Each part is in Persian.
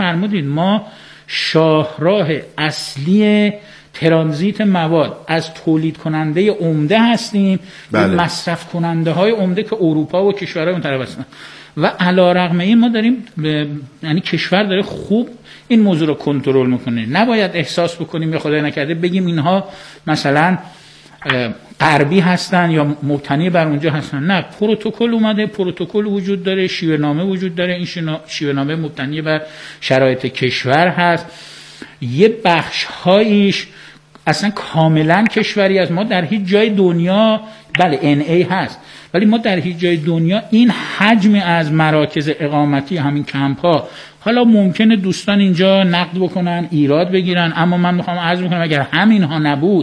فرمودید ما شاهراه اصلی ترانزیت مواد از تولید کننده عمده هستیم به مصرف کننده های عمده که اروپا و کشورهای اون طرف هستن و علیرغم این ما داریم یعنی کشور داره خوب این موضوع رو کنترل میکنه. نباید احساس بکنیم یا خدای نکرده بگیم اینها مثلا غربی هستن یا مبتنی بر اونجا هستن. نه، پروتکل اومده، پروتکل وجود داره، شیوه نامه وجود داره، این شیوه نامه مبتنی بر شرایط کشور هست. یه بخش هایش اصلا کاملا کشوری است. ما در هیچ جای دنیا بله NA هست ولی ما در هیچ جای دنیا این حجم از مراکز اقامتی همین کمپ ها، حالا ممکنه دوستان اینجا نقد بکنن ایراد بگیرن، اما من میخوام عرض بکنم اگر همینها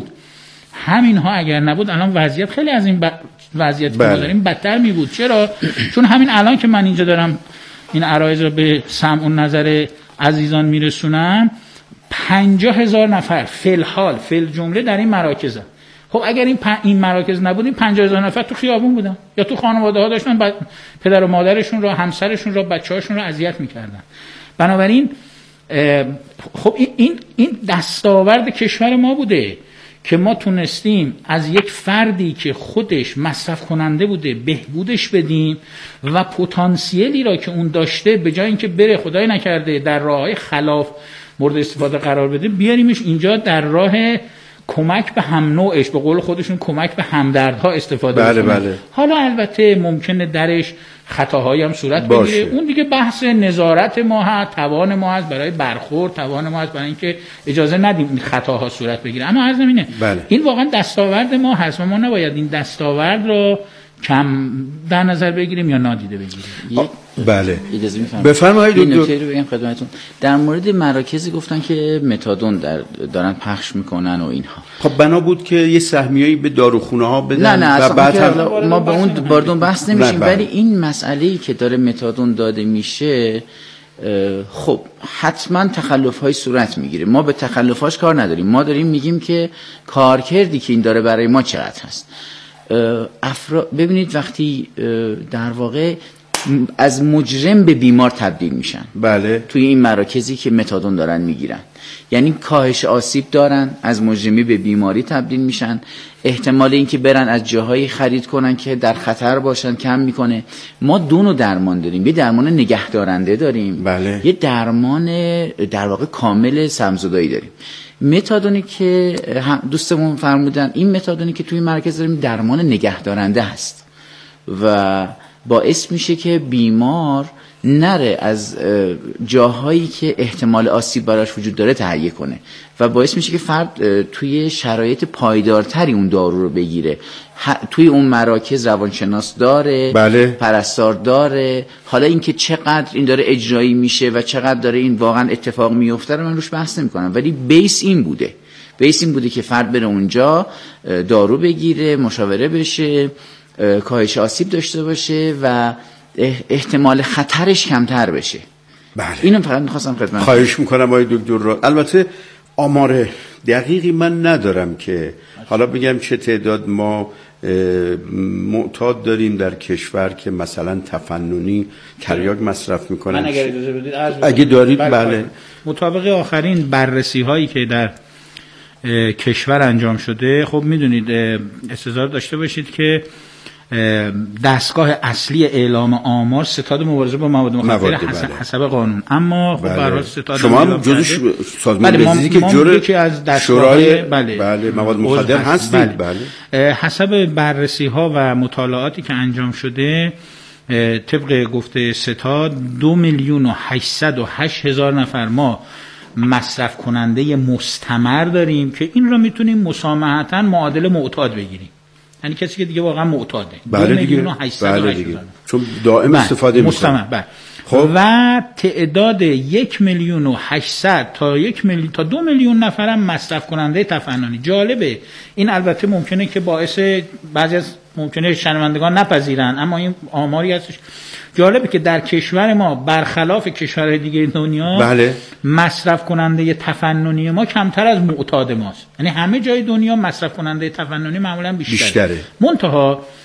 اگر نبود الان وضعیت خیلی از این وضعیت که ما داریم بدتر می بود. چرا؟ چون همین الان که من اینجا دارم این عرایض رو به سمع و نظر عزیزان میرسونم 50,000 نفر فل جمله در این مراکزن. خب اگر این مراکز نبود این 50,000 نفر تو خیابون بودن یا تو خانواده ها داشتن پدر و مادرشون رو، همسرشون رو، بچه‌هاشون رو اذیت میکردن. بنابراین خب این دستاورد کشور ما بوده که ما تونستیم از یک فردی که خودش مصرف کننده بوده بهبودش بدیم و پتانسیلی را که اون داشته به جای اینکه بره خدای نکرده در راههای خلاف مورد استفاده قرار بده بیاریمش اینجا در راه کمک به هم نوعش، به قول خودشون کمک به همدردها استفاده بکنه. حالا البته ممکنه درش خطاهایی هم صورت بگیره، اون دیگه بحث نظارت ما هست، توان ما هست برای برخورد، توان ما هست برای اینکه اجازه ندیم این خطاها صورت بگیره. اما عرض اینه این واقعا دستاورد ما هست و ما نباید این دستاورد رو کم در نظر بگیریم یا نادیده بگیریم. بله بفرمایید دکتر. این نکته رو بگم خدمتتون در مورد مراکزی گفتن که متادون دارن پخش میکنن و اینها. خب بنا بود که یه سهمیه‌ای به داروخونه ها بدن نه و بعد ما به اون باردون بحث نمیشیم، ولی این مسئله‌ای که داره متادون داده میشه خب حتما تخلف‌های صورت میگیره. ما به تخلف‌هاش کار نداریم، ما داریم میگیم که کارکردی که این داره برای ما چقدر هست. ببینید وقتی در واقع از مجرم به بیمار تبدیل میشن بله توی این مراکزی که متادون دارن میگیرن، یعنی کاهش آسیب دارن، از مجرمی به بیماری تبدیل میشن، احتمال اینکه برن از جاهایی خرید کنن که در خطر باشن کم میکنه. ما دو نوع درمان داریم، یه درمان نگهدارنده داریم بله. یه درمان در واقع کامل سمزدایی داریم. متادونی که دوستمون فرمودن این متادونی که توی مرکز داریم درمان نگهدارنده هست و باعث میشه که بیمار نره از جاهایی که احتمال آسیب براش وجود داره تهیه کنه و باعث میشه که فرد توی شرایط پایدارتری اون دارو رو بگیره. توی اون مراکز روانشناس داره بله. پرستار داره. حالا اینکه چقدر این داره اجرایی میشه و چقدر داره این واقعا اتفاق میفته رو من روش بحث نمی‌کنم، ولی بیس این بوده که فرد بره اونجا دارو بگیره، مشاوره بشه، کاهش آسیب داشته باشه و احتمال خطرش کمتر بشه. بله. اینو فقط می‌خواستم خدمت خواهش می‌کنم آقای دکتر رو. البته آمار دقیقی من ندارم که حالا بگم چه تعداد ما معتاد داریم در کشور که مثلا تفننی تریاک مصرف میکنن. من اگر اجازه بدید اگه دارید بله. مطابق آخرین بررسی هایی که در کشور انجام شده، خب میدونید استظهار داشته باشید که دستگاه اصلی اعلام آمار ستاد مبارزه با مواد مخدر حسب قانون، اما خب برای ستاد شما هم جزء سازمان رسیدی که جور از شورای بله مواد مخدر هستید. بله حسب بررسی ها و مطالعاتی که انجام شده طبق گفته ستاد 2,808,000 نفر ما مصرف کننده مستمر داریم که این را میتونیم مسامحتاً معادل معتاد بگیریم، یعنی کسی که دیگه واقعا معتاده. بله دیگه چون دائم استفاده مستمر. بله. خب و تعداد 1,800,000 تا 2 میلیون نفر هم مصرف کننده تفننی. جالبه این، البته ممکنه که باعث بعضی از ممکنه شنوندگان نپذیرن، اما این آماری هستش. جالبه که در کشور ما برخلاف کشورهای دیگه دنیا بله. مصرف کننده تفننی ما کمتر از معتاد ماست، یعنی همه جای دنیا مصرف کننده تفننی معمولا بیشتره. منتها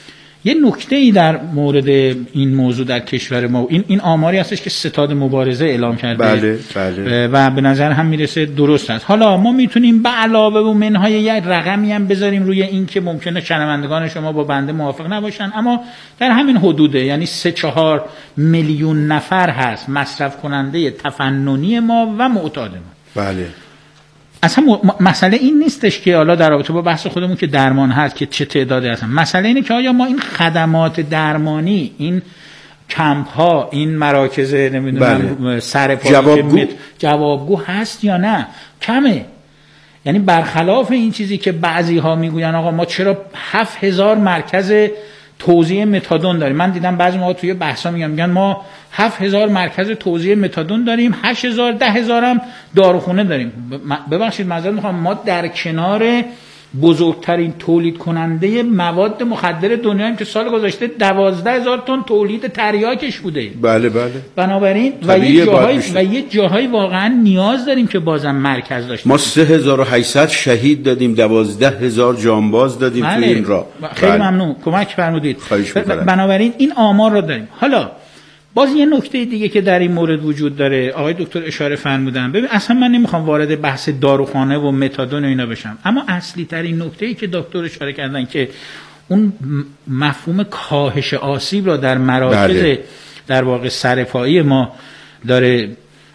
یه نکته‌ای در مورد این موضوع در کشور ما، این آماری هستش که ستاد مبارزه اعلام کرده. بله. و به نظر هم میرسه درست است. حالا ما میتونیم به علاوه و منهای یک رقمی هم بذاریم روی این که ممکنه شنوندگان شما با بنده موافق نباشن، اما در همین حدوده، یعنی 3-4 میلیون نفر هست مصرف کننده تفننی ما و معتاد ما. بله. اصلا مسئله این نیستش که حالا در رابطه با بحث خودمون که درمان هست که چه تعدادی هستن، مسئله اینه که آیا ما این خدمات درمانی، این کمپ ها، این مراکز نمیدونم سرپایی جوابگو هست یا نه. کمه. یعنی برخلاف این چیزی که بعضی ها میگوین آقا ما چرا 7000 مرکز توزیع متادون داریم. من دیدم بعضی موقع توی بحثا میگن ما 7000 مرکز توزیع متادون داریم، 8000 10000 هم داروخونه داریم. ببخشید معذرت میخوام، ما در کنار بزرگترین تولید کننده مواد مخدر دنیاییم که سال گذشته 12000 تن تولید تریاکش بوده. بله. بنابراین یه جاهایی واقعا نیاز داریم که بازم مرکز داشته. ما 3800 شهید دادیم، 12000 جانباز دادیم تو این راه. خیلی ممنون، کمک فرمودید. بنابراین این آمار رو داریم. حالا باز یه نکته دیگه که در این مورد وجود داره، آقای دکتر اشاره فرمودن. ببین اصلا من نمیخوام وارد بحث داروخانه و متادون و اینا بشم، اما اصلی ترین نکته‌ای که دکتر اشاره کردن که اون مفهوم کاهش آسیب را در مراکز در واقع سرپایی ما داره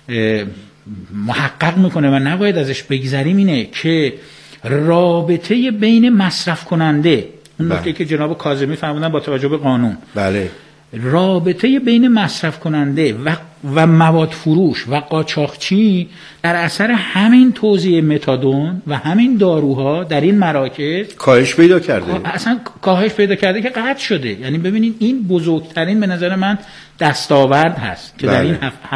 محقق میکنه و نباید ازش بگذریم، اینه که رابطه بین مصرف کننده، اون نکته که جناب کاظمی فرمودن با توجه به قانون، بله، رابطه بین مصرف کننده و مواد فروش و قاچاقچی در اثر همین توزیع متادون و همین داروها در این مراکز کاهش پیدا کرده. اصلا کاهش پیدا کرده که قطع شده. یعنی ببینید این بزرگترین به نظر من دستاورد هست که در این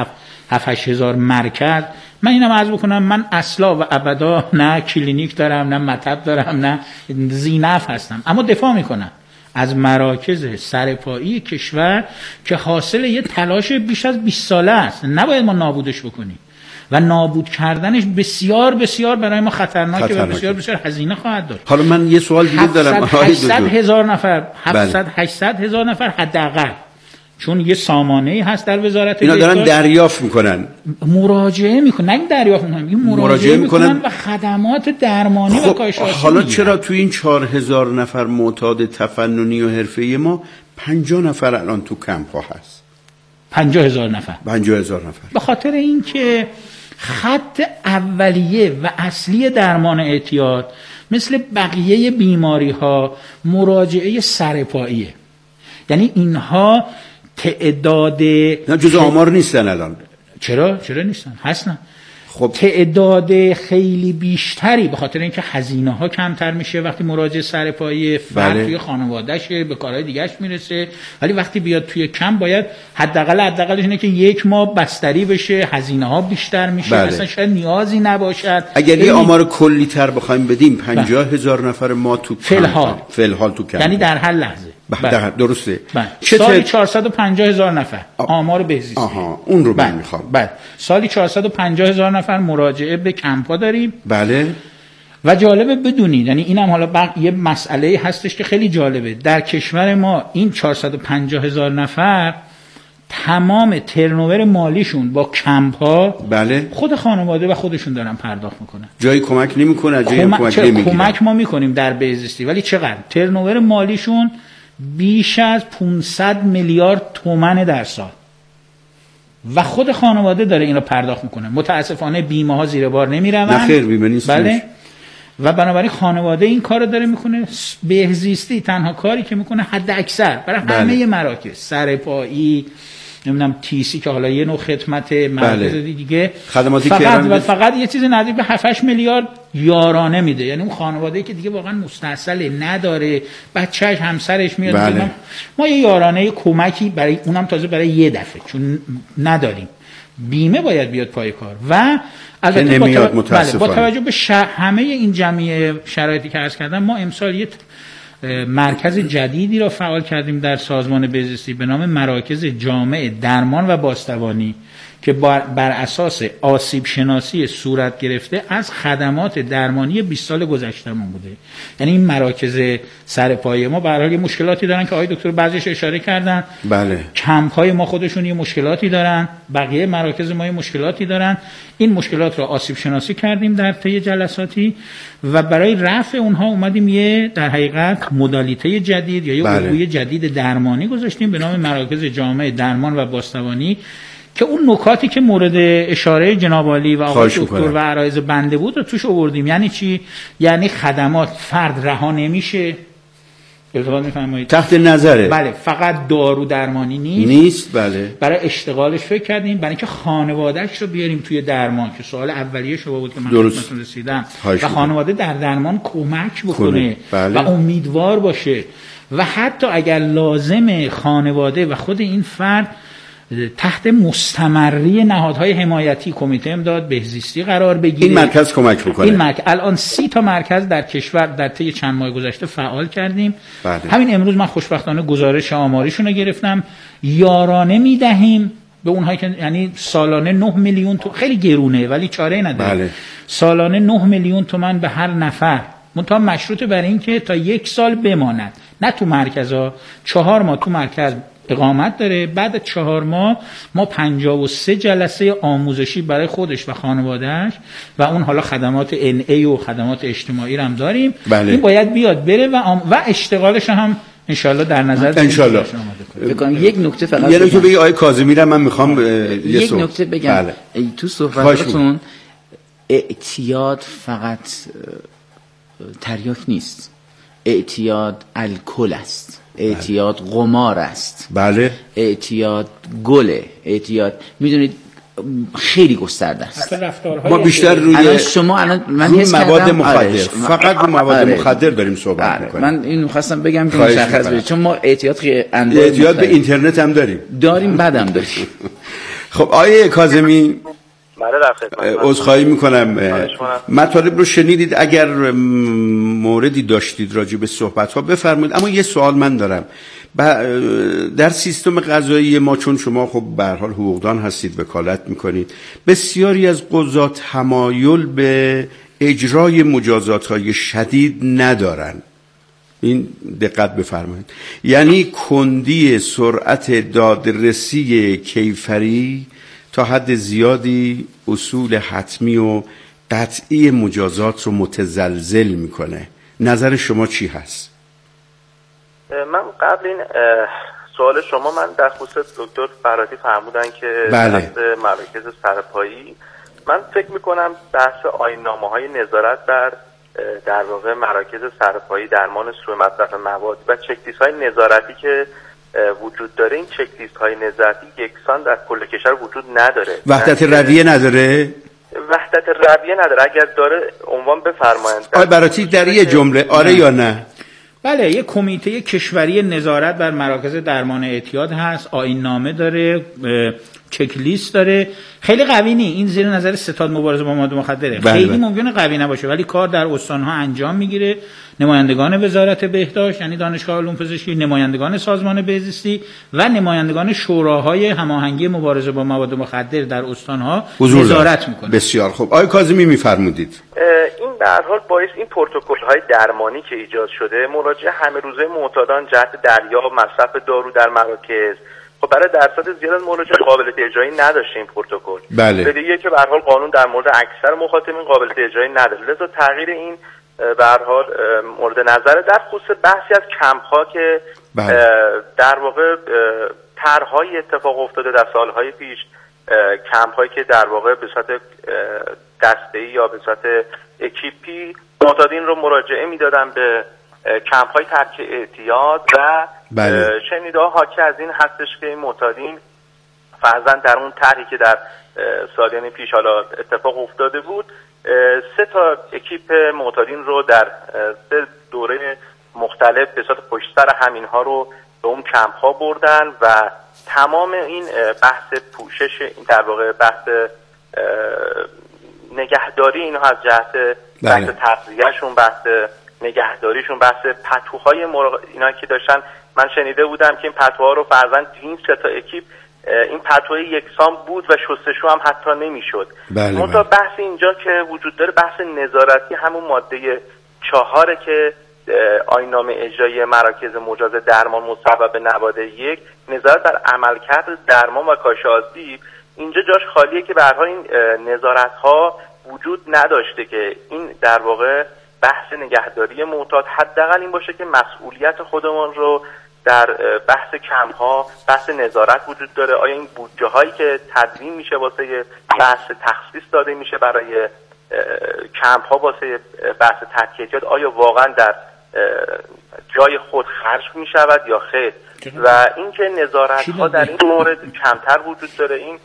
7-8 هزار مرکز. من اینم عرض بکنم، من اصلا و ابدا نه کلینیک دارم، نه مطب دارم، نه زینف هستم، اما دفاع میکنم از مراکز سرپایی کشور که حاصل یه تلاش بیش از 20 ساله است. نباید ما نابودش بکنیم و نابود کردنش بسیار بسیار برای ما خطرناکه و بسیار بسیار هزینه خواهد داشت. حالا من یه سوال دیگه دارم. 800,000 نفر 700,000 نفر حداقل، چون یه سامانه‌ای هست در وزارت اینا دارن دریافت میکنن، مراجعه میکنن، نه دریافت میکنن، این مراجعه میکنن و خدمات درمانی و کاهش آسیب. حالا چرا تو این 4000 نفر معتاد تفننی و حرفه‌ای ما 50 نفر الان تو کمپ ها هست؟ 50,000 نفر. 50,000 نفر. به خاطر اینکه خط اولیه و اصلی درمان اعتیاد مثل بقیه بیماری ها مراجعه سرپاییه. یعنی اینها تعداد نه جزء آمار نیستن الان. چرا نیستن؟ هستن. خب تعداد خیلی بیشتری، به خاطر اینکه هزینه ها کمتر میشه وقتی مراجع سرپایی فرد توی خانواده‌شه، به کارهای دیگه‌اش میرسه، ولی وقتی بیاد توی کم باید حداقلش اینه که 1 ماه بستری بشه، هزینه ها بیشتر میشه، اصلا شاید نیازی نباشد. اگر یه آمار کلی تر بخوایم بدیم 50,000 نفر ما تو فلحال تو کم، یعنی در هر لحظه. درسته. سالی 450,000 نفر آمار بهزیستی. اون رو من میخوام. سالی 450,000 نفر مراجعه به کمپا داریم. بله. و جالبه بدونید، یعنی اینم حالا یه مسئله هستش که خیلی جالبه، در کشور ما این 450,000 نفر تمام ترنوور مالیشون با کمپا بله خود خانواده و خودشون دارن پرداخت میکنن. جایی کمک نمیکنه، جایی کمک نمیگیرن. کمک ما میکنیم در بهزیستی، ولی چقدر؟ ترنوور مالیشون بیش از 500 میلیارد تومان در سال و خود خانواده داره اینو پرداخت میکنه. متاسفانه بیمه ها زیر بار نمیرون. نه خیر، بیمه نیست. بله. و بنابراین خانواده این کارو داره میکنه. بهزیستی تنها کاری که میکنه حد اکثر برای همه مراکز سرپایی، نمیدونم تیسی که حالا یه نوع خدمت مرکز دیگه، خدماتی فقط یه چیز نزدیک به 7-8 میلیارد یارانه میده. یعنی اون خانواده‌ای که دیگه واقعا مستاصل نداره، بچه‌ش همسرش میاد، ما یه یارانه کمکی برای اونم تازه برای یه دفعه، چون نداریم بیمه باید بیاد پای کار. و البته با توجه به همه این جمعی شرایطی که عرض کردم، ما امسال یه مرکز جدیدی را فعال کردیم در سازمان بهزیستی به نام مراکز جامع درمان و بازتوانی که بر اساس آسیب شناسی صورت گرفته از خدمات درمانی 20 سال گذشتهمون بوده. یعنی این مراکز سرپایه ما به هر حال یه مشکلاتی دارن که آقای دکتر بعضیش اشاره کردن. بله. کمپ‌های ما خودشون یه مشکلاتی دارن، بقیه مراکز ما یه مشکلاتی دارن. این مشکلات رو آسیب شناسی کردیم در طی جلساتی و برای رفع اونها اومدیم یه در حقیقت مدالیته جدید یا یه الگوی جدید درمانی گذاشتیم به نام مراکز جامع درمان و بازتوانی که اون نکاتی که مورد اشاره جناب عالی و آقای دکتر و عرایض بنده بود رو توش آوردیم. یعنی چی؟ یعنی خدمات فرد رها نمیشه. التفات می‌فرمایید؟ تحت نظره. بله، فقط دارو درمانی نیست. بله. برای اشتغالش فکر کردیم، برای اینکه خانواده‌اش رو بیاریم توی درمان که سوال اولیه شما بود که من خدمتتون رسیدم و خانواده در درمان کمک بکنه. بله. و امیدوار باشه و حتی اگر لازم خانواده و خود این فرد تحت مستمری نهادهای حمایتی کمیته امداد بهزیستی قرار بگیره. این مرکز کمک بکنه. این مرکز الان 30 تا مرکز در کشور در طی چند ماه گذشته فعال کردیم. بله. همین امروز من خوشبختانه گزارش آماریشون رو گرفتم. یارانه میدهیم به اونهایی که یعنی سالانه 9 میلیون تومان، خیلی گرونه ولی چاره نداره. بله. سالانه 9 میلیون تومان به هر نفر، منتها مشروط بر این که تا 1 سال بماند، نه تو مرکزها. 4 ماه تو مرکز اقامت داره، بعد 4 ماه ما 53 جلسه آموزشی برای خودش و خانوادهش و اون حالا خدمات NA و خدمات اجتماعی رو هم داریم. بله. این باید بیاد بره و اشتغالش هم انشالله در نظر بگیریم. انشالله. بکنم یک نکته فقط یه نکته بگی آقای کاظمی، من میخوام یک نکته بگم. بله. تو صحبتاتون اعتیاد فقط تریاک نیست، اعتیاد الکل است، اعتیاد قمار است، بله، اعتیاد گله، اعتیاد میدونید خیلی گسترده است. ما بیشتر روی شما الان من مواد مخدر فقط رو مواد مخدر داریم صحبت می‌کنیم. من اینو خواستم بگم که مشخص بشه، چون ما اعتیاد به اینترنت هم داریم بعدم داریم. خب آیه کاظمی، عذرخواهی میکنم، مطالب رو شنیدید، اگر موردی داشتید راجع به صحبت ها بفرمایید. اما یه سوال من دارم. در سیستم قضایی ما، چون شما خب به هر حال حقوقدان هستید، وکالت میکنید، بسیاری از قضات تمایل به اجرای مجازات های شدید ندارن. این دقت بفرمایید. یعنی کندی سرعت دادرسی کیفری تا حد زیادی اصول حتمی و قطعی مجازات رو متزلزل میکنه. نظر شما چی هست؟ من قبل این سوال شما، من در خصوص دکتر فرادی فرمودن که بله. مراکز سرپایی، من فکر میکنم بحث آیین‌نامه‌های نظارت در واقع مراکز سرپایی درمان سوء مصرف مواد و چک‌لیست‌های نظارتی که وجود داره، این چک‌لیست‌های نظارتی یکسان در کل کشور وجود نداره. وحدت رویه نداره؟ وحدت رویه نداره. اگر داره عنوان بفرمایند. آقای براتی در یه جمله آره یا نه؟ بله، یک کمیته کشوری نظارت بر مراکز درمان اعتیاد هست، آیین نامه داره، چک لیست داره. خیلی قوی نی، این زیر نظر ستاد مبارزه با مواد مخدره. بله. خیلی ممکنه قوی نباشه ولی کار در استان‌ها انجام میگیره. نمایندگان وزارت بهداشت یعنی دانشگاه علوم پزشکی، نمایندگان سازمان بهزیستی و نمایندگان شوراهای هماهنگی مبارزه با مواد مخدر در استان‌ها نظارت میکنه. بسیار خوب. آقای کاظمی میفرمودید. این به هر حال باعث این پروتکل‌های درمانی که ایجاد شده، مراجعه همه روزه معتادان جهت دریافت و مصرف دارو در مراکز، خب برای درصد زیاد مراجعه قابلیت اجرایی نداشته این پروتکل. بله. بدیهیه که به هر حال قانون در مورد اکثر مخاطبین قابلیت اجرایی نداره. لذا تغییر این به هر حال مورد نظر در خصوص بحثی از کمپ‌ها که بله. در واقع طرح‌های اتفاق افتاده در سال‌های پیش، کمپ‌هایی که در واقع به صورت دسته‌ای یا به صورت اکیپی معتادین رو مراجعه می‌دادن به کمپ‌های ترک اعتیاد و بله. شنیده‌ها حاکی از این هستش که این معتادین فرضاً در اون طرحی که در سالیان پیش حالا اتفاق افتاده بود، 3 تا اکیپ معتادین رو در 3 دوره مختلف به صورت پشت سر همینها رو به اون کمپ ها بردن و تمام این بحث پوشش، این در واقع بحث نگهداری اینها از جهت بحث تغذیه‌شون، بحث نگهداریشون، بحث پتوهای اینا که داشتن، من شنیده بودم که این پتوها رو فرضاً این 3 تا اکیپ این پتوی یکسان بود و شستشو هم حتی نمیشد. منتها بحث اینجا که وجود داره بحث نظارتی همون ماده 4 که آیین‌نامه اجرایی مراکز مجاز درمان مصوب به نواده 1 نظارت بر عملکرد درمان و کاهش آسیب، اینجا جاش خالیه که به هر حال این نظارت‌ها وجود نداشته که این در واقع بحث نگهداری معتاد حداقل این باشه که مسئولیت خودمون رو در بحث کم‌ها بحث نظارت وجود داره. آیا این بودجه هایی که تدوین میشه واسه بحث تخصیص داده میشه برای کمپ‌ها واسه بحث ترکیبات آیا واقعا در جای خود خرج میشود یا خیر؟ و اینکه نظارت‌ها در این مورد کمتر وجود داره، این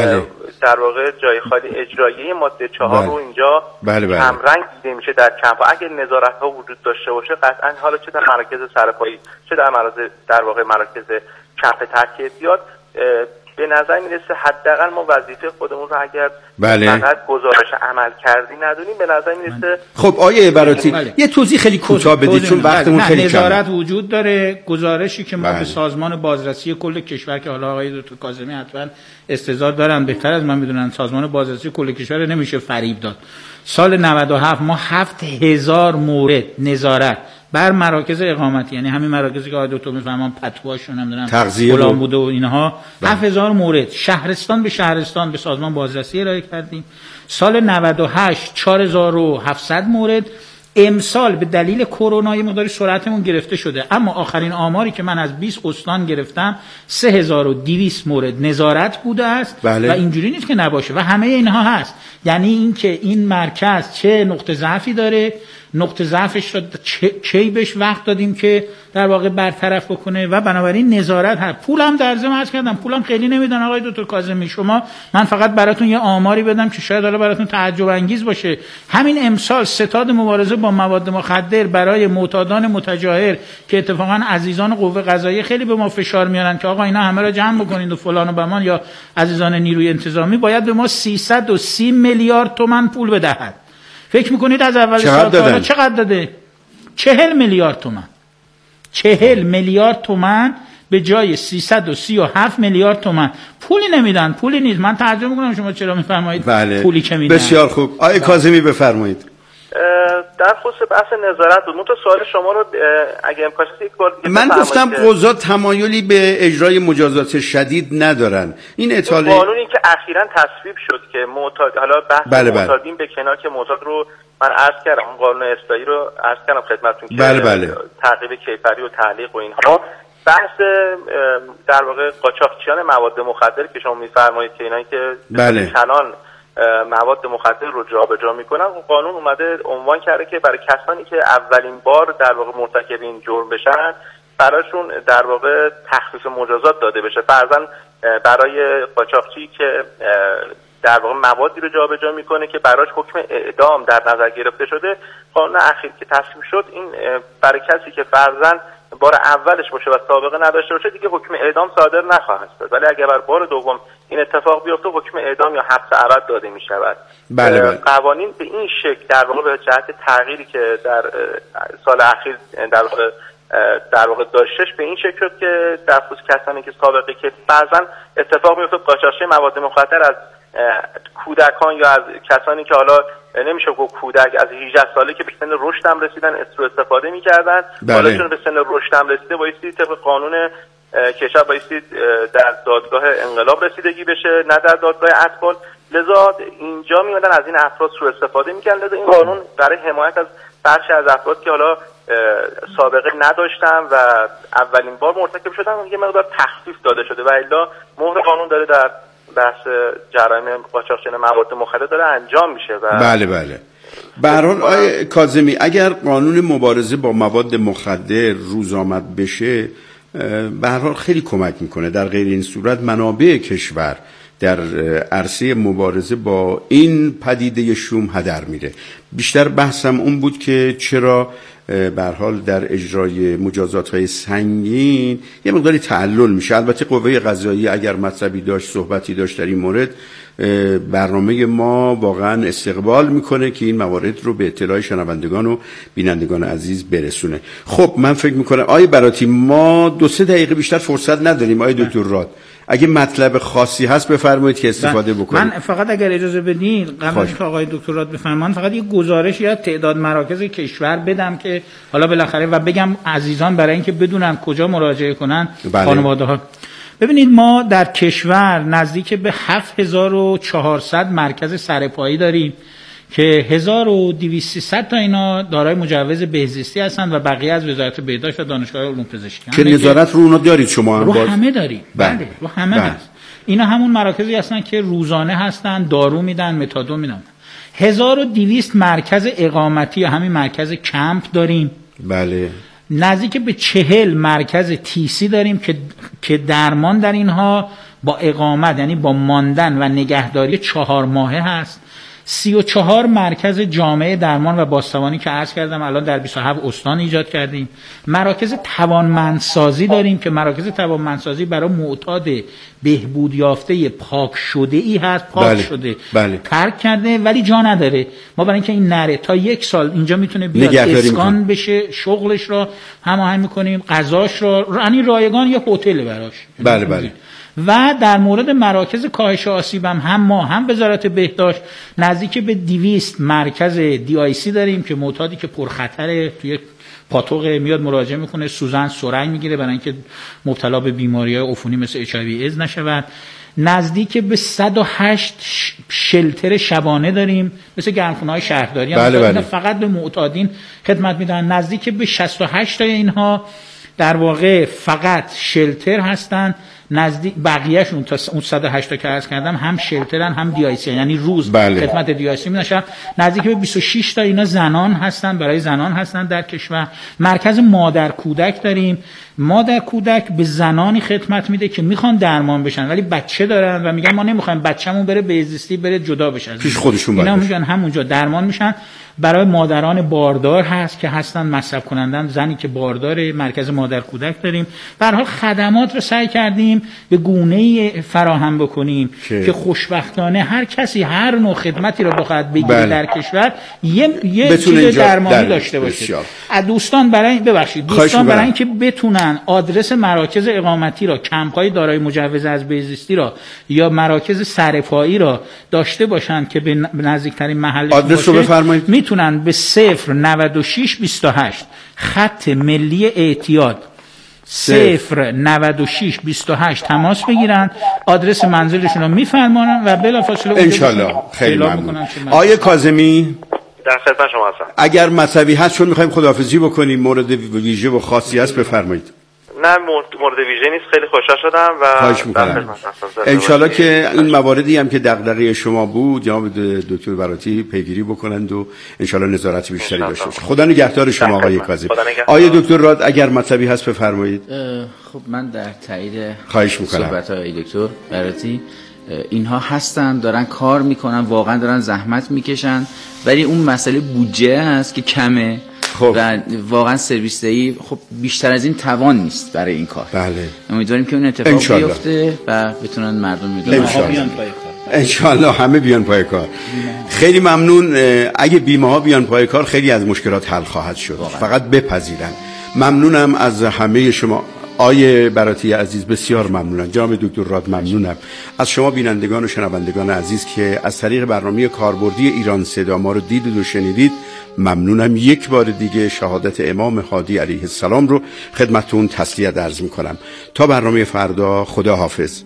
در واقع جای خالی اجرایی ماده 4 رو اینجا کمرنگ دیده میشه در کمپ‌ها. اگه نظارت‌ها وجود داشته باشه قطعاً حالا چه در مراکز سرپایی چه در واقع مراکز کمپ ترکیبات به نظر میرسه حداقل ما وظیفه خودمون رو اگر فقط گزارش عمل کردی ندونیم به نظر میرسه. خب آیه عبراتی یه توضیح خیلی کوتاه بدید چون وقتمون خیلی کمه. نظارت وجود داره، گزارشی که ما به سازمان بازرسی کل کشور که حالا آقای دکتر کاظمی حتما استظهار دارن بهتر از من میدونن، سازمان بازرسی کل کشور نمیشه فریب داد. سال 97 ما 7000 مورد نظارت بر مراکز اقامتی، یعنی همین مراکزی که آقای دکتر میفهمن پتوهاشون نمیدونم غلام بوده و اینها، 7000 مورد شهرستان به شهرستان به سازمان بازرسی ارائه کردیم. سال 98 4700 مورد. امسال به دلیل کرونا یه مقداری سرعتمون گرفته شده، اما آخرین آماری که من از 20 استان گرفتم 3200 مورد نظارت بوده است. و اینجوری نیست که نباشه و همه اینها هست. یعنی این که این مرکز چه نقطه ضعفی داره، نقطه ضعفش رو کی بهش وقت دادیم که در واقع برطرف بکنه و بنابراین نظارت هست. پولم در ضمن عرض کردم پولم خیلی نمیدن آقای دکتر کاظمی. شما من فقط براتون یه آماری بدم که شاید حالا براتون تعجب انگیز باشه. همین امسال ستاد مبارزه با مواد مخدر برای معتادان متجاهر که اتفاقا عزیزان قوه قضاییه خیلی به ما فشار میارن که آقا اینا همه را جمع بکنید و فلان و بمان، یا عزیزان نیروی انتظامی باید به ما 330 میلیارد تومان پول بدهد. فکر میکنید از اول سال تا حالا چقدر داده؟ 40 میلیارد تومان. 40 میلیارد تومان به جای 337 میلیارد تومان. پولی نمیدن، پولی نیست. من تعجب میکنم شما چرا میفرمایید پولی که میدن. بسیار خوب. آقای کاظمی بفرمایید. در خصوص بحث نظارت بود. تو سوال شما رو اگه امکان است یک بار من گفتم قضات تمایلی به اجرای مجازات شدید ندارن. این اطلاع قانونی که اخیراً تصویب شد که معتاد، حالا بحث معتادین به کنار که معتاد رو من عرض کردم، اون قانون اصلاحی رو عرض کردم خدمتتون که تعقیب کیفری و تعلیق و اینها، بحث در واقع قاچاقچیان مواد مخدر که شما میفرمایید که اینایی که کلان مواد مخدر رو جابجا میکنن، قانون اومده عنوان کرده که برای کسانی که اولین بار در واقع مرتکب این جرم بشن براشون در واقع تخفیف مجازات داده بشه. فرضاً برای قاچاقچی که در واقع موادی رو جابجا میکنه که براش حکم اعدام در نظر گرفته شده، قانون اخیر که تصویب شد این برای کسی که فرضاً بار اولش باشه و سابقه نداشته باشه دیگه حکم اعدام صادر نخواهد شد، ولی اگر بر بار دوم این اتفاق بیفته حکم اعدام یا حبس ابد داده می شود. قوانین به این شکل در واقع به جهت تغییری که در سال اخیر در واقع داشتش به این شکل شد که در خصوص کسانی که سابقه که بعضا اتفاق میفته قاچاقچی مواد مخدر از کودکان یا از کسانی که حالا نمیشه گفت کودک، از 18 ساله که به سن رشد هم رسیدن سوء استفاده می‌کردن، حالا چون به سن رشد هم رسیده بایستی طبق قانون کشور بایستی در دادگاه انقلاب رسیدگی بشه نه در دادگاه اطفال، لذا اینجا میادن از این افراد سوء استفاده می‌کنن. لذا این قانون برای حمایت از بخشی از افراد که حالا سابقه نداشتن و اولین بار مرتکب شدن یه مقدار تخفیف داده شده و الا مهر قانون داره در بحث جرایم قاچاقچیان مواد مخدر داره انجام میشه. و بله به هر حال آقای کاظمی اگر قانون مبارزه با مواد مخدر روز آمد بشه به هر حال خیلی کمک میکنه، در غیر این صورت منابع کشور در عرصه مبارزه با این پدیده شوم هدر میره. بیشتر بحثم اون بود که چرا به هر حال در اجرای مجازات‌های سنگین یه مقداری تعلل میشه. البته قوه قضاییه اگر مطلبی داشت صحبتی داشت در این مورد برنامه ما واقعا استقبال میکنه که این موارد رو به اطلاع شنوندگان و بینندگان عزیز برسونه. خب من فکر میکنم آیه براتی ما 2-3 دقیقه بیشتر فرصت نداریم. آیه دکتر راد اگه مطلب خاصی هست بفرمایید که استفاده بکنید. من فقط اگر اجازه بدین قبل از اینکه آقای دکتر راد بفرمایند فقط یه گزارشی از تعداد مراکز کشور بدم که حالا بالاخره و بگم عزیزان برای اینکه بدونن کجا مراجعه کنن. بله. خانواده‌ها ببینید ما در کشور نزدیک به 7400 مرکز سرپایی داریم که 1200 تا اینا دارای مجوز بهزیستی هستند و بقیه از وزارت بهداشت و دانشگاه علوم پزشکی که نظارت رو اونا دارید شما هم رو همه داریم. بله رو همه هست. اینا همون مراکزی هستن که روزانه هستن، دارو میدن، متادون میدن. 1200 مرکز اقامتی یا همین مرکز کمپ داریم. بله. نزدیک به 40 مرکز تیسی داریم که درمان در اینها با اقامت یعنی با ماندن و نگهداری 4 ماهه هست. 34 مرکز جامعه درمان و بازتوانی که عرض کردم الان در 27 استان ایجاد کردیم. مراکز توانمندسازی داریم که مراکز توانمندسازی برای معتاد بهبود یافته پاک شده ای هست، پاک شده ترک کرده ولی جا نداره. ما برای اینکه این نره تا 1 سال اینجا میتونه بیاد اسکان بشه، شغلش را هماهنگ میکنیم، غذاش را یعنی رایگان یا هتل براش. بله. و در مورد مراکز کاهش آسیب هم ما هم وزارت بهداشت نزدیک به 200 مرکز DIC داریم که معتادی که پرخطره توی پاتوق میاد مراجعه میکنه، سوزن سرنگ میگیره برای اینکه مبتلا به بیماری‌های عفونی مثل HIV ایدز نشود. نزدیک به 108 شلتر شبانه داریم مثل گرمخونه‌های شهرداری. بله. فقط به معتادین خدمت میدن. نزدیک به 68 تا اینها در واقع فقط شلتر هستن. نزدیک بقیه‌شون تا اون 108 تا که عرض کردم هم شلترن هم DIC یعنی روز خدمت DIC میدن. نزدیک به 26 تا اینا زنان هستن، برای زنان هستن در کشور. مرکز مادر کودک داریم. مادر کودک به زنانی خدمت میده که میخوان درمان بشن ولی بچه دارن و میگن ما نمیخوایم بچه‌مون بره بهزیستی بره جدا بشه، پیش خودشون اینا میگن همونجا درمان میشن. برای مادران باردار هست که هستن مصرف کنندن، زنی که بارداره، مرکز مادر کودک داریم. به هر حال خدمات رو سعی کردیم به گونه‌ای فراهم بکنیم که خوشبختانه هر کسی هر نوع خدمتی رو بخواد بگیره در کشور یه چیز درمانی داشته باشه. دوستان برای اینکه بتونن آدرس مراکز اقامتی را، کمپ‌های دارای مجوز از بهزیستی را یا مراکز سرپایی را داشته باشن که به نزدیکترین محل آدرس رو بفرمایید. میتونن به 09628 خط ملی اعتیاد 09628 تماس بگیرن، آدرس منزلشون رو میفرمانن و بلافاصله انشالله. خیلی ممنون. آیه کاظمی در خدمت شما هستم. اگر مطلبی هست چون میخوایم خداحافظی بکنیم مورد ویژه و خاصی هست بفرمایید. نه مورد ویژه نیست، خیلی خوشحال شدم و خواهش می‌کنم. انشالله که این مواردی هم که دغدغه شما بود جناب دکتر براتی پیگیری بکنند و انشالله نظارت بیشتری داشته باشه. خدا نگهدار شما آقای کاظمی. آقای دکتر راد اگر مطلبی هست بفرمایید. خب من در تایید خواهش می‌کنم صحبت‌های دکتر براتی اینها هستن، دارن کار میکنن، واقعا دارن زحمت میکشن ولی اون مسئله بودجه هست که کمه. خب. و واقعا سرویس دهی خب بیشتر از این توان نیست برای این کار. بله. امیدواریم که اون اتفاق بیفته و بتونن مردم بیان پای کار. انشالله همه بیان پای کار. خیلی ممنون. اگه بیمه ها بیان پای کار خیلی از مشکلات حل خواهد شد. فقط بپذیرن. ممنونم از همه شما. آیه براتی عزیز بسیار ممنونم. جناب دکتر راد ممنونم از شما بینندگان و شنوندگان عزیز که از طریق برنامه کاربردی ایران صدا ما رو دیدید و شنیدید. ممنونم. یک بار دیگه شهادت امام هادی علیه السلام رو خدمتتون تسلیت عرض می‌کنم. تا برنامه فردا، خدا حافظ.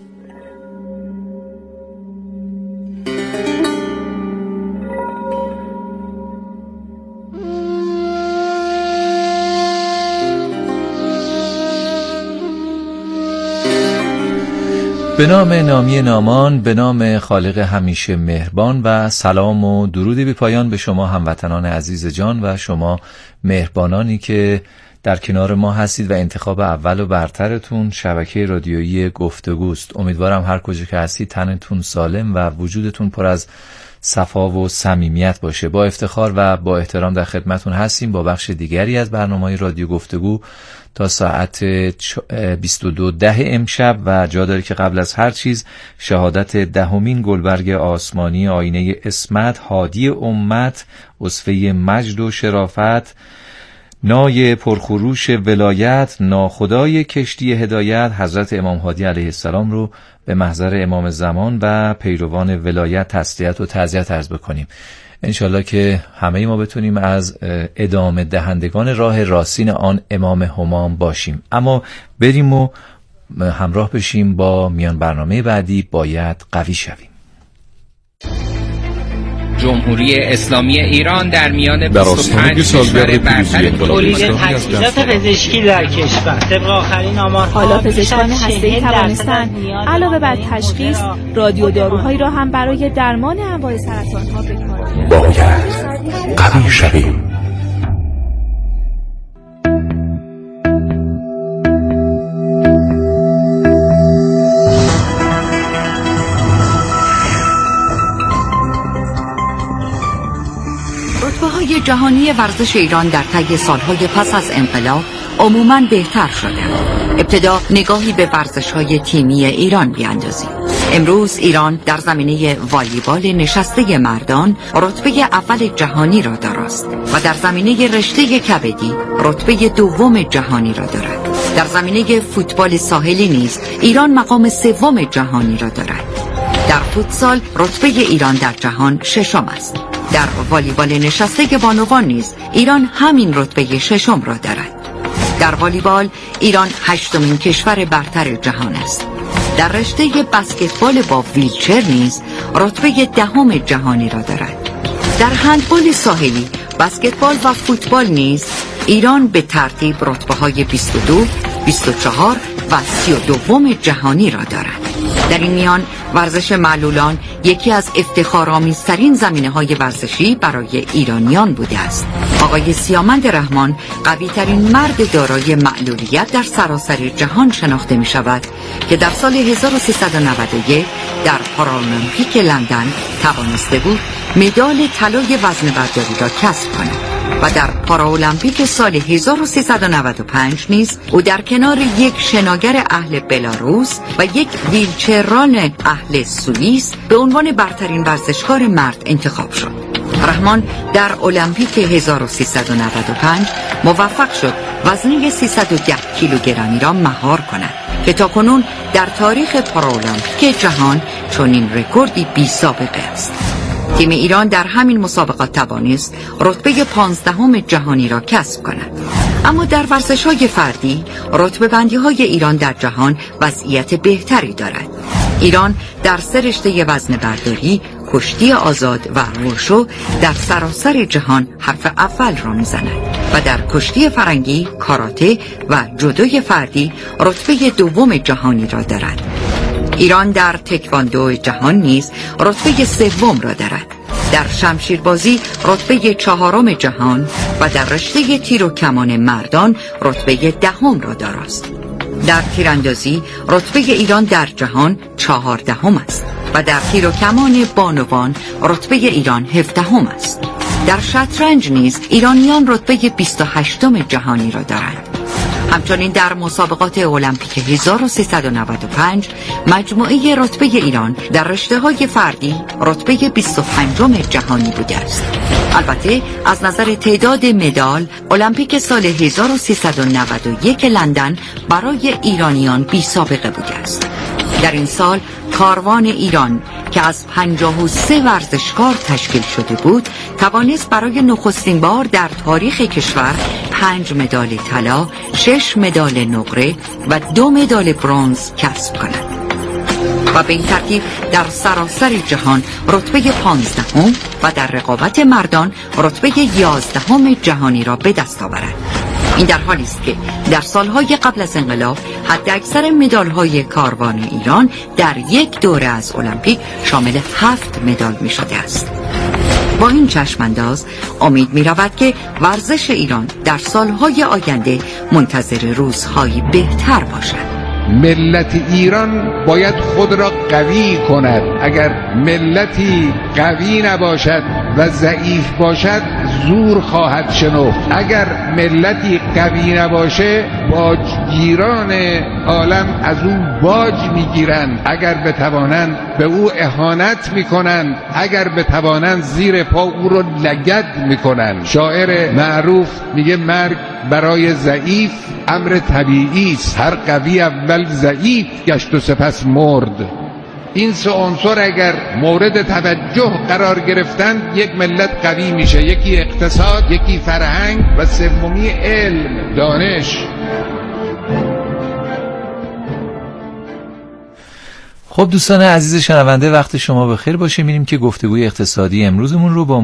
به نام نامی نامان، به نام خالق همیشه مهربان و سلام و درودی بی پایان به شما هموطنان عزیز جان و شما مهربانانی که در کنار ما هستید و انتخاب اول و برترتون شبکه رادیویی گفتگوست. امیدوارم هر کجا که هستید تنتون سالم و وجودتون پر از صفا و صمیمیت باشه. با افتخار و با احترام در خدمتون هستیم با بخش دیگری از برنامه‌های رادیو گفتگو تا ساعت 22:10 امشب و جا داره که قبل از هر چیز شهادت 10مین گلبرگ آسمانی آینه اسمت، هادی امت، اسوه مجد و شرافت، نای پرخروش ولایت، ناخدای کشتی هدایت حضرت امام هادی علیه السلام رو به محضر امام زمان و پیروان ولایت تسلیت و تعزیت عرض بکنیم. انشالله که همه ما بتونیم از ادامه دهندگان راه راستین آن امام همام باشیم. اما بریم و همراه بشیم با میان برنامه بعدی باید قوی شویم. جمهوری اسلامی ایران در میان 25 کشور برتر تولید تجهیزات پزشکی در کشور طبق آخرین آمارها حالا پزشکان هسته‌ای توانستند علاوه بر تشخیص رادیو داروهایی را هم برای درمان انواع سرطان‌ها به کار گیرند. باید قوی شویم. رتبه‌های جهانی ورزش ایران در طی سالهای پس از انقلاب عموماً بهتر شده. ابتدا نگاهی به ورزش‌های تیمی ایران بیاندازیم. امروز ایران در زمینه والیبال نشسته مردان رتبه اول جهانی را دارست و در زمینه رشته کبدی رتبه دوم جهانی را دارد. در زمینه فوتبال ساحلی نیز ایران مقام سوم جهانی را دارد. در فوتسال رتبه ایران در جهان ششم است. در والیبال نشسته بانوان نیز ایران همین رتبه ششم را دارد. در والیبال ایران هشتمین کشور برتر جهان است. در رشته بسکتبال با ویلچر نیز رتبه دهم جهانی را دارد. در هندبال ساحلی، بسکتبال و فوتبال نیز ایران به ترتیب رتبه‌های 22، 24 و 32 جهانی را دارد. در این میان ورزش معلولان یکی از افتخارآمیزترین زمینه‌های ورزشی برای ایرانیان بوده است. آقای سیامند رحمان قوی‌ترین مرد دارای معلولیت در سراسر جهان شناخته می‌شود که در سال 1391 در پارالمپیک لندن توانسته بود مدال طلای وزنه‌برداری را کسب کند و در پارالمپیک سال 1395 نیز او در کنار یک شناگر اهل بلاروس و یک ویلچرران اهل سوئیس به عنوان برترین ورزشکار مرد انتخاب شد. رحمان در المپیک 1395 موفق شد وزنه 310 کیلوگرمی را مهار کند که تاکنون در تاریخ پارالمپیک جهان چنین رکوردی بی سابقه است. تیم ایران در همین مسابقات توانست رتبه 15 جهانی را کسب کند. اما در ورزش‌های فردی رتبه بندی‌های ایران در جهان وضعیت بهتری دارد. ایران در 3 رشته وزنه‌برداری، کشتی آزاد و ووشو در سراسر جهان حرف اول را می‌زند و در کشتی فرنگی، کاراته و جودوی فردی رتبه دوم جهانی را دارد. ایران در تکواندو جهان نیز رتبه سوم را دارد. در شمشیربازی رتبه 4 جهان و در رشته تیر و کمان مردان رتبه 10 را دارست. در تیراندازی رتبه ایران در جهان 14 است و در تیر و کمان بانوان رتبه ایران 17 است. در شطرنج نیز ایرانیان رتبه 28 جهانی را دارند. همچنین در مسابقات المپیک 1395 مجموعه رتبه ایران در رشته‌های فردی رتبه 25 جهانی بوده است. البته از نظر تعداد مدال المپیک سال 1391 لندن برای ایرانیان بی سابقه بوده است. در این سال کاروان ایران که از 53 ورزشکار تشکیل شده بود توانست برای نخستین بار در تاریخ کشور 5 مدال طلا، 6 مدال نقره و 2 مدال برنز کسب کند و به این ترتیب در سراسر جهان رتبه 15 و در رقابت مردان رتبه 11 جهانی را به دست آورد. این در حالی است که در سالهای قبل از انقلاب حداکثر مدال‌های کاروان ایران در یک دوره از المپیک شامل 7 مدال می‌شده است. با این چشمانداز امید می‌رود که ورزش ایران در سالهای آینده منتظر روزهای بهتر باشد. ملت ایران باید خود را قوی کند. اگر ملتی قوی نباشد و ضعیف باشد زور خواهد شنفت. اگر ملتی قوی نباشه باجگیران عالم از او باج میگیرند. اگر بتوانند به او اهانت میکنند، اگر بتوانند زیر پا او رو لگد میکنند. شاعر معروف میگه مرگ برای ضعیف امر طبیعی است، هر قوی اول ضعیف گشت و سپس مرد. این سه عنصر اگر مورد توجه قرار گرفتند یک ملت قوی میشه. یکی اقتصاد، یکی فرهنگ و سومی علم، دانش. خب دوستان عزیز شنونده، وقت شما بخیر باشه. میریم که گفتگوی اقتصادی امروزمون رو با